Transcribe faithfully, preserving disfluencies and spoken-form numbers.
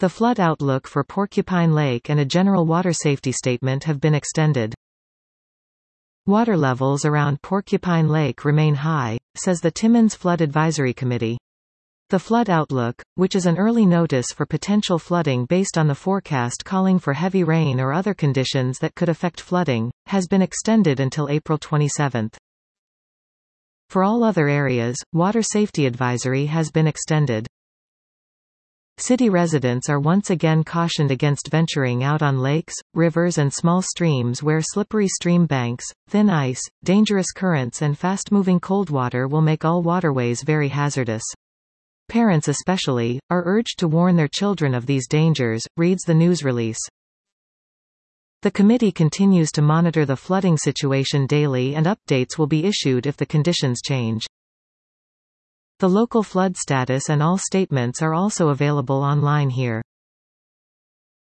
The flood outlook for Porcupine Lake and a general water safety statement have been extended. Water levels around Porcupine Lake remain high, says the Timmins Flood Advisory Committee. The flood outlook, which is an early notice for potential flooding based on the forecast calling for heavy rain or other conditions that could affect flooding, has been extended until April twenty-seventh. For all other areas, water safety advisory has been extended. City residents are once again cautioned against venturing out on lakes, rivers and small streams where slippery stream banks, thin ice, dangerous currents and fast-moving cold water will make all waterways very hazardous. Parents especially, are urged to warn their children of these dangers, reads the news release. The committee continues to monitor the flooding situation daily and updates will be issued if the conditions change. The local flood status and all statements are also available online here.